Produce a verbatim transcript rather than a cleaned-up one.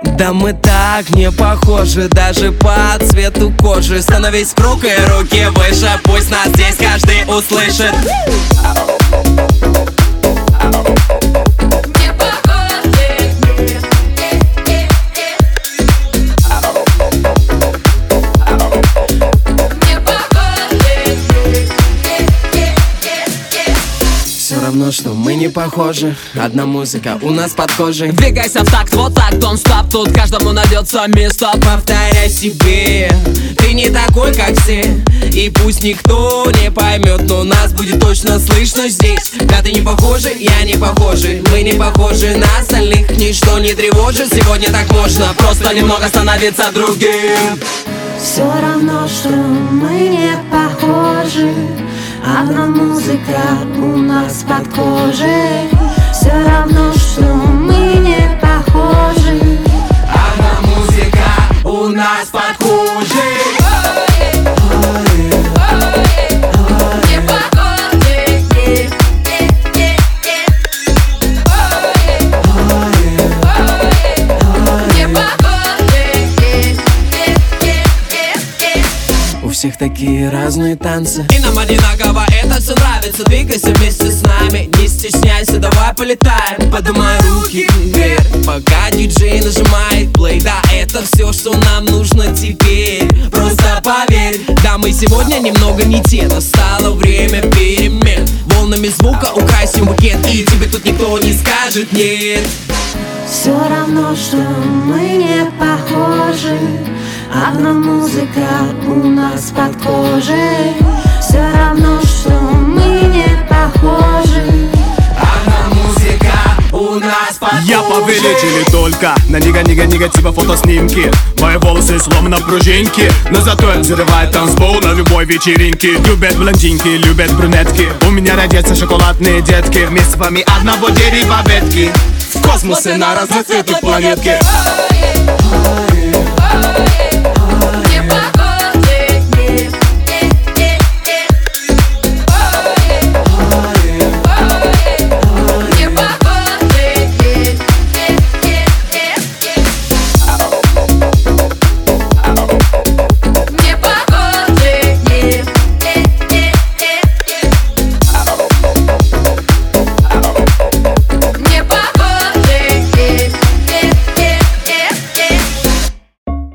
Да мы так не похожи, даже по цвету кожи. Становись в круг и руки выше, пусть нас здесь каждый услышит. Все равно, что мы не похожи, одна музыка у нас под кожей. Двигайся в такт, вот так, don't stop. Тут каждому найдется место. Повторяй себе, ты не такой, как все. И пусть никто не поймет, но нас будет точно слышно здесь. Да ты не похожи, я не похожи, мы не похожи на остальных. Ничто не тревожит, сегодня так можно просто немного становиться другим. Все равно, что мы не похожи, одна музыка у нас под кожей. Все равно, что мы не похожи, одна музыка у нас под кожей. У всех такие разные танцы, И нам одинаково это все нравится. Двигайся вместе с нами, не стесняйся, давай полетаем. поднимай руки вверх, пока диджей нажимает плей. Да, это все, что нам нужно теперь. Просто поверь, да, мы сегодня немного не те. Настало время перемен. Волнами звука украсим букет, и тебе тут никто не скажет нет. все равно, что мы не похожи, одна музыка у нас под кожей. Все равно, что мы не похожи, одна музыка у нас под кожей. Я повелитель только на нига-нига-нига типа фотоснимки. Мои волосы словно пружинки, но зато взрывает танцпол на любой вечеринке. Любят блондинки, любят брюнетки. У меня родятся шоколадные детки, вместе с вами одного дерева ветки. В космосе на разноцветной планетке.